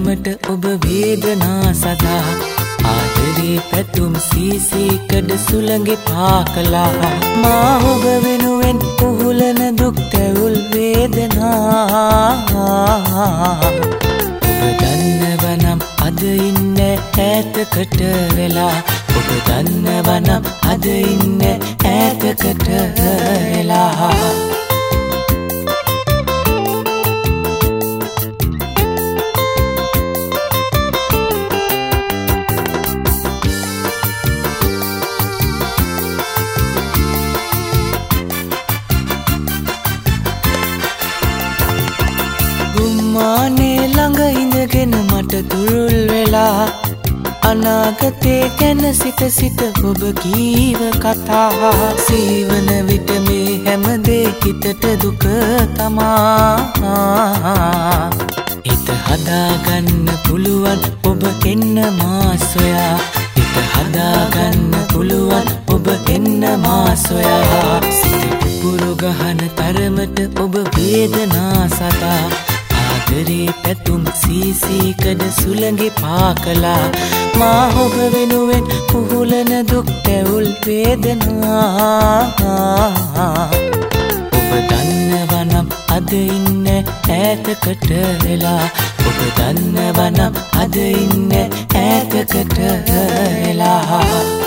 තරමට ඔබ වේදනා සදා ආදරේ පැතුම් සීසීකඩ සුළඟේ පාකලා මා ඔබ වෙනුවෙන් පුහුලන දුක් තැවුල් වේදනා ඔබ දන්නවනම් අද ඉන්න ඈතකට වෙලා ඔබ දන්නවනම් අද ඉන්න ඈතකට වෙලා මානේ ළඟ ඉඳගෙන මට තුරුල් වෙලා අනාගතේ ගැන සිත සිත ඔබ කීව කතා සීවන විට මේ හැමදේ හිතට දුක තමා හිත හදාගන්න පුළුවන් ඔබ එන්න මා සොයා හිත හදාගන්න පුළුවන් ඔබ එන්න මා සොයා සිත පුපුරු ගහන තරමට ඔබ වේදනා සතා ආදරේ පැතුම් සීසීකඩ සුළඟේ පාකලා මා ඔබ වෙනුවෙන් පුහුලන දුක් තැවුල් වේදනා ඔබ දන්නවනම් අද ඉන්න ඈතකට වෙලා ඔබ දන්නවනම් අද ඉන්න ඈතකට වෙලා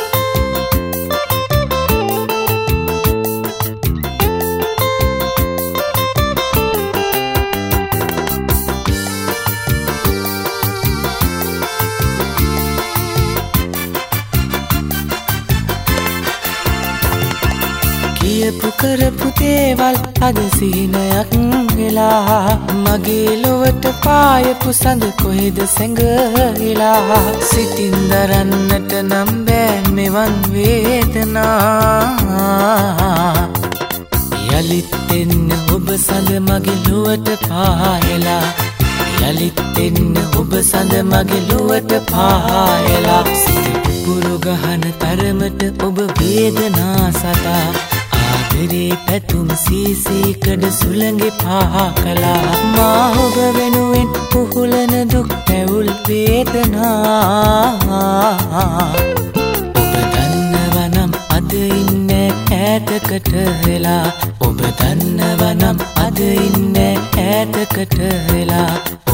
කියපු කරපු දේවල් අද සිහිනයක් වෙලා මගේ ලොවට පායපු සඳ කොහෙද සැඟවිලා සිතින් දරන්නට නම් බෑ මෙවන් වේදනා යලිත් එන්න ඔබ සඳ මගේ ලොවට පායලා යලිත් එන්න ඔබ සඳ මගේ ලොවට පායලා සිත පුපුරු ගහන තරමට ඔබ වේදනා සතා ආදරේ පැතුම් සීසීකඩ සුළඟේ පාකලා මා ඔබ වෙනුවෙන් පුහුලන දුක් තැවුල් වේදනා ඔබ දන්නවනම් අද ඉන්න ඈතකට වෙලා ඔබ දන්නවනම් අද ඉන්න ඈතකට වෙලා